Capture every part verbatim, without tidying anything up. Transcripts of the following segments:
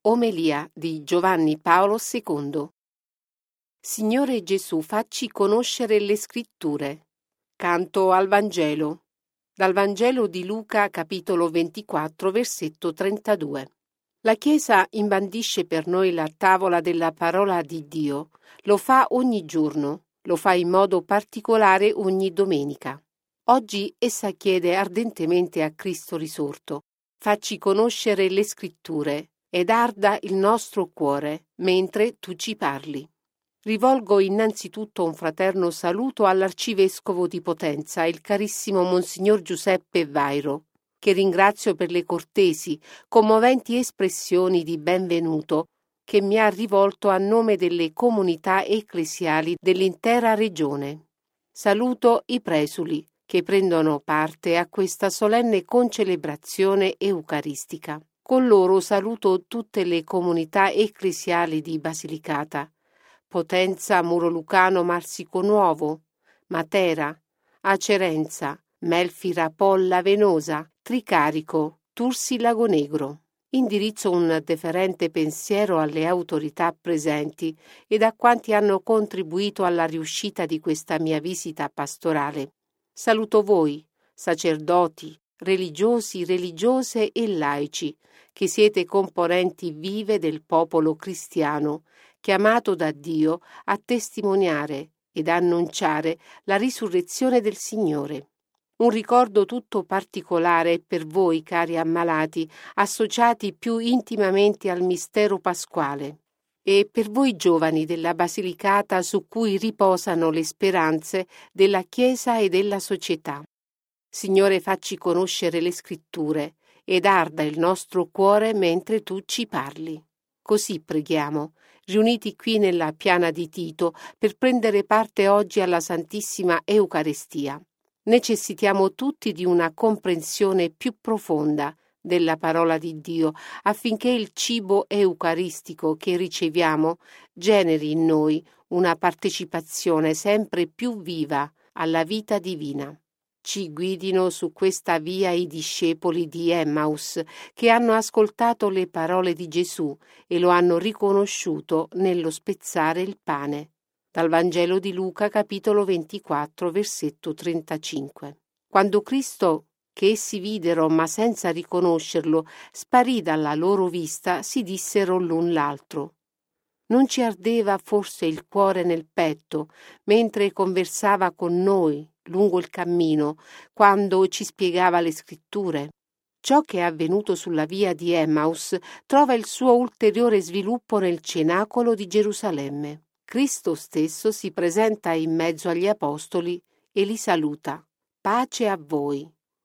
Omelia di Giovanni Paolo secondo. Signore Gesù, facci conoscere le Scritture. Canto al Vangelo. Dal Vangelo di Luca, capitolo ventiquattro, versetto trentadue. La Chiesa imbandisce per noi la tavola della parola di Dio. Lo fa ogni giorno, lo fa in modo particolare ogni domenica. Oggi essa chiede ardentemente a Cristo risorto: facci conoscere le Scritture ed arda il nostro cuore mentre tu ci parli. Rivolgo innanzitutto un fraterno saluto all'Arcivescovo di Potenza, il carissimo Monsignor Giuseppe Vairo, che ringrazio per le cortesi, commoventi espressioni di benvenuto che mi ha rivolto a nome delle comunità ecclesiali dell'intera regione. Saluto i presuli che prendono parte a questa solenne concelebrazione eucaristica. Con loro saluto tutte le comunità ecclesiali di Basilicata, Potenza, Muro Lucano, Marsico Nuovo, Matera, Acerenza, Melfira, Polla, Venosa, Tricarico, Tursi, Lago Negro. Indirizzo un deferente pensiero alle autorità presenti ed a quanti hanno contribuito alla riuscita di questa mia visita pastorale. Saluto voi, sacerdoti, religiosi, religiose e laici, che siete componenti vive del popolo cristiano, chiamato da Dio a testimoniare ed annunciare la risurrezione del Signore. Un ricordo tutto particolare per voi, cari ammalati, associati più intimamente al mistero pasquale, e per voi giovani della Basilicata su cui riposano le speranze della Chiesa e della società. Signore, facci conoscere le Scritture ed arda il nostro cuore mentre tu ci parli. Così preghiamo, riuniti qui nella piana di Tito per prendere parte oggi alla Santissima Eucaristia. Necessitiamo tutti di una comprensione più profonda della parola di Dio affinché il cibo eucaristico che riceviamo generi in noi una partecipazione sempre più viva alla vita divina. Ci guidino su questa via i discepoli di Emmaus che hanno ascoltato le parole di Gesù e lo hanno riconosciuto nello spezzare il pane. Dal Vangelo di Luca, capitolo ventiquattro, versetto trentacinque. Quando Cristo, che essi videro ma senza riconoscerlo, sparì dalla loro vista, si dissero l'un l'altro: non ci ardeva forse il cuore nel petto mentre conversava con noi lungo il cammino, quando ci spiegava le Scritture? Ciò che è avvenuto sulla via di Emmaus trova il suo ulteriore sviluppo nel cenacolo di Gerusalemme. Cristo stesso si presenta in mezzo agli apostoli e li saluta: pace a voi.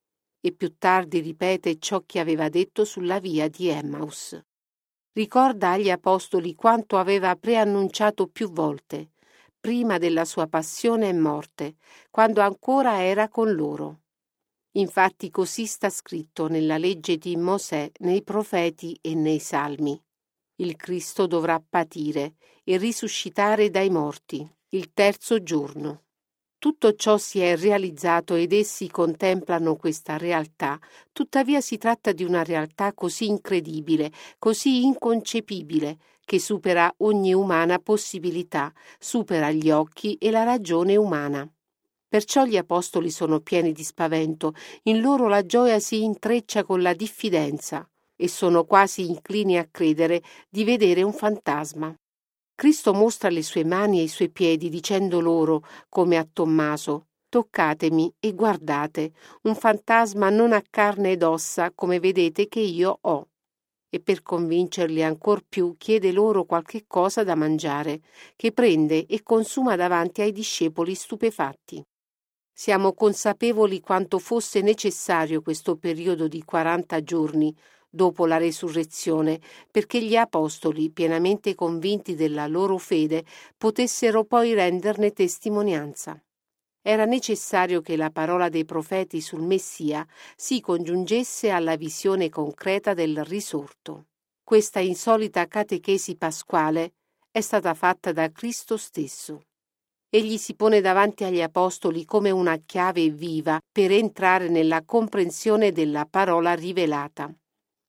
E più tardi ripete ciò che aveva detto sulla via di Emmaus. Ricorda agli apostoli quanto aveva preannunciato più volte, prima della sua passione e morte, quando ancora era con loro. Infatti così sta scritto nella legge di Mosè, nei profeti e nei salmi. Il Cristo dovrà patire e risuscitare dai morti il terzo giorno. Tutto ciò si è realizzato ed essi contemplano questa realtà, tuttavia si tratta di una realtà così incredibile, così inconcepibile, che supera ogni umana possibilità, supera gli occhi e la ragione umana. Perciò gli apostoli sono pieni di spavento, in loro la gioia si intreccia con la diffidenza e sono quasi inclini a credere di vedere un fantasma. Cristo mostra le sue mani e i suoi piedi dicendo loro, come a Tommaso: toccatemi e guardate, un fantasma non ha carne ed ossa come vedete che io ho. E per convincerli ancor più chiede loro qualche cosa da mangiare, che prende e consuma davanti ai discepoli stupefatti. Siamo consapevoli quanto fosse necessario questo periodo di quaranta giorni dopo la resurrezione, perché gli apostoli, pienamente convinti della loro fede, potessero poi renderne testimonianza. Era necessario che la parola dei profeti sul Messia si congiungesse alla visione concreta del risorto. Questa insolita catechesi pasquale è stata fatta da Cristo stesso. Egli si pone davanti agli apostoli come una chiave viva per entrare nella comprensione della parola rivelata.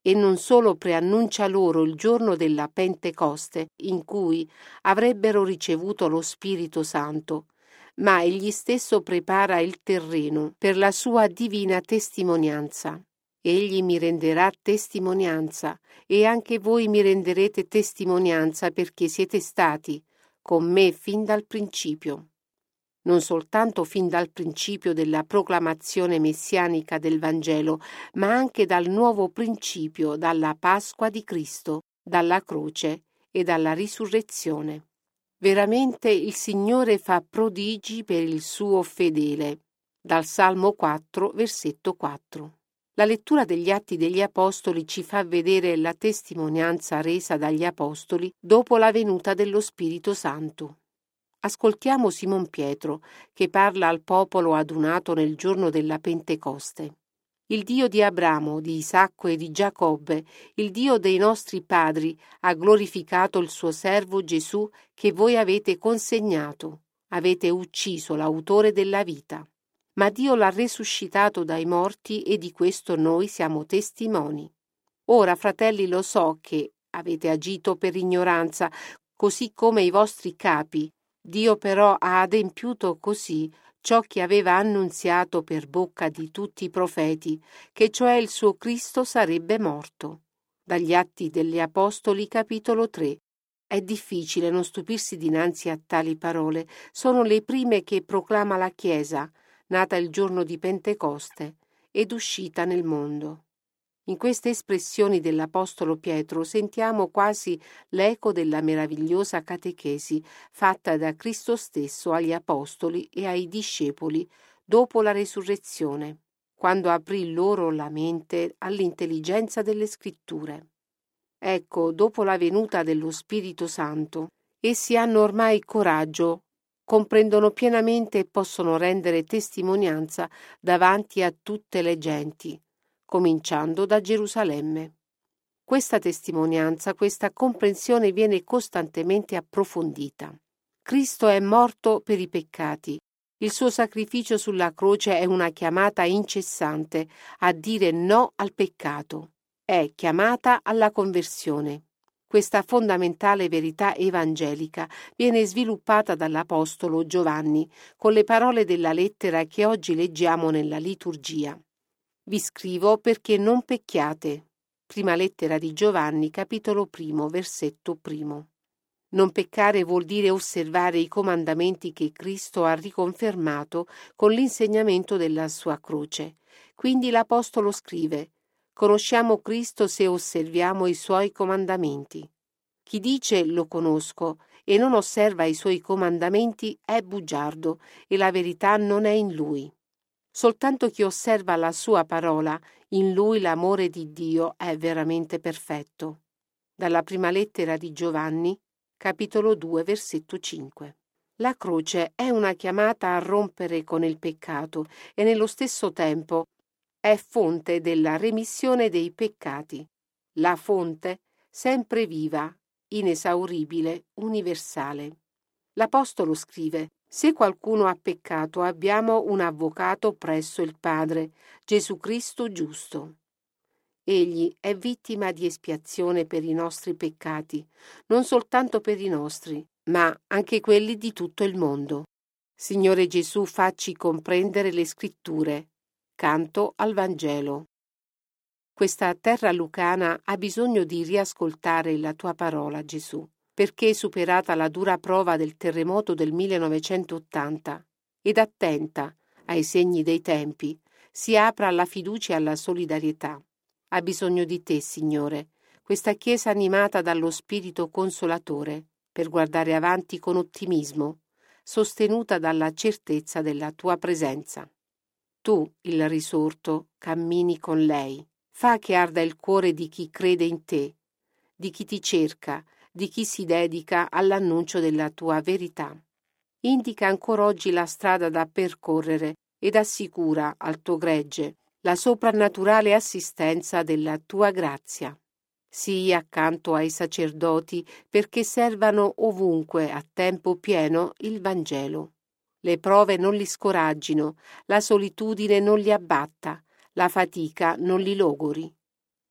e non solo preannuncia loro il giorno della Pentecoste, in cui avrebbero ricevuto lo Spirito Santo, ma egli stesso prepara il terreno per la sua divina testimonianza. Egli mi renderà testimonianza, e anche voi mi renderete testimonianza perché siete stati con me fin dal principio. Non soltanto fin dal principio della proclamazione messianica del Vangelo, ma anche dal nuovo principio, dalla Pasqua di Cristo, dalla croce e dalla risurrezione. Veramente il Signore fa prodigi per il suo fedele. Dal Salmo quattro, versetto quattro. La lettura degli Atti degli Apostoli ci fa vedere la testimonianza resa dagli Apostoli dopo la venuta dello Spirito Santo. Ascoltiamo Simon Pietro, che parla al popolo adunato nel giorno della Pentecoste. Il Dio di Abramo, di Isacco e di Giacobbe, il Dio dei nostri padri, ha glorificato il suo servo Gesù che voi avete consegnato. Avete ucciso l'autore della vita. Ma Dio l'ha resuscitato dai morti e di questo noi siamo testimoni. Ora, fratelli, lo so che avete agito per ignoranza, così come i vostri capi. Dio però ha adempiuto così ciò che aveva annunziato per bocca di tutti i profeti, che cioè il suo Cristo sarebbe morto. Dagli Atti degli Apostoli, capitolo tre. È difficile non stupirsi dinanzi a tali parole. Sono le prime che proclama la Chiesa, nata il giorno di Pentecoste ed uscita nel mondo. In queste espressioni dell'Apostolo Pietro sentiamo quasi l'eco della meravigliosa catechesi fatta da Cristo stesso agli Apostoli e ai discepoli dopo la resurrezione, quando aprì loro la mente all'intelligenza delle Scritture. Ecco, dopo la venuta dello Spirito Santo, essi hanno ormai coraggio, comprendono pienamente e possono rendere testimonianza davanti a tutte le genti, cominciando da Gerusalemme. Questa testimonianza, questa comprensione viene costantemente approfondita. Cristo è morto per i peccati. Il suo sacrificio sulla croce è una chiamata incessante a dire no al peccato. È chiamata alla conversione. Questa fondamentale verità evangelica viene sviluppata dall'Apostolo Giovanni con le parole della lettera che oggi leggiamo nella liturgia. Vi scrivo perché non pecchiate. Prima lettera di Giovanni, capitolo primo, versetto primo. Non peccare vuol dire osservare i comandamenti che Cristo ha riconfermato con l'insegnamento della sua croce. Quindi l'Apostolo scrive: conosciamo Cristo se osserviamo i suoi comandamenti. Chi dice lo conosco e non osserva i suoi comandamenti è bugiardo e la verità non è in lui. Soltanto chi osserva la sua parola, in lui l'amore di Dio è veramente perfetto. Dalla prima lettera di Giovanni, capitolo due, versetto cinque. La croce è una chiamata a rompere con il peccato e nello stesso tempo è fonte della remissione dei peccati. La fonte sempre viva, inesauribile, universale. L'Apostolo scrive: se qualcuno ha peccato, abbiamo un avvocato presso il Padre, Gesù Cristo giusto. Egli è vittima di espiazione per i nostri peccati, non soltanto per i nostri, ma anche quelli di tutto il mondo. Signore Gesù, facci comprendere le Scritture. Canto al Vangelo. Questa terra lucana ha bisogno di riascoltare la tua parola, Gesù, perché superata la dura prova del terremoto del millenovecentottanta ed attenta ai segni dei tempi, si apra alla fiducia e alla solidarietà. Ha bisogno di te, Signore, questa Chiesa animata dallo Spirito Consolatore, per guardare avanti con ottimismo, sostenuta dalla certezza della tua presenza. Tu, il risorto, cammini con lei. Fa che arda il cuore di chi crede in te, di chi ti cerca, di chi si dedica all'annuncio della tua verità. Indica ancora oggi la strada da percorrere ed assicura al tuo gregge la soprannaturale assistenza della tua grazia. Sii accanto ai sacerdoti perché servano ovunque a tempo pieno il Vangelo. Le prove non li scoraggino, la solitudine non li abbatta, la fatica non li logori.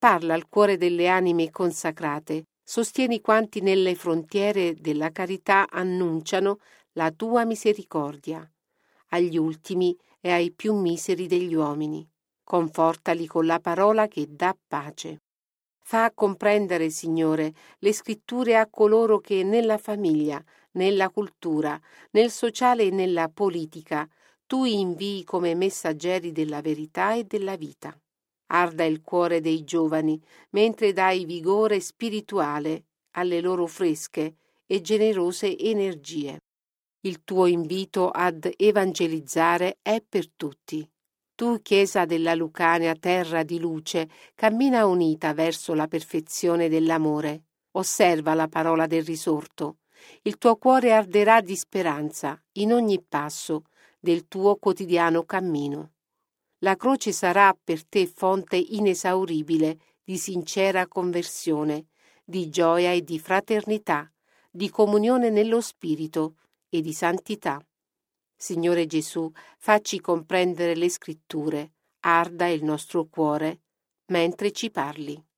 parla al cuore delle anime consacrate, sostieni quanti nelle frontiere della carità annunciano la tua misericordia, agli ultimi e ai più miseri degli uomini. Confortali con la parola che dà pace. Fa comprendere, Signore, le scritture a coloro che nella famiglia, nella cultura, nel sociale e nella politica tu invii come messaggeri della verità e della vita. Arda il cuore dei giovani, mentre dai vigore spirituale alle loro fresche e generose energie. Il tuo invito ad evangelizzare è per tutti. Tu, Chiesa della Lucania, terra di luce, cammina unita verso la perfezione dell'amore. Osserva la parola del risorto. Il tuo cuore arderà di speranza in ogni passo del tuo quotidiano cammino. La croce sarà per te fonte inesauribile di sincera conversione, di gioia e di fraternità, di comunione nello Spirito e di santità. Signore Gesù, facci comprendere le scritture, arda il nostro cuore mentre ci parli.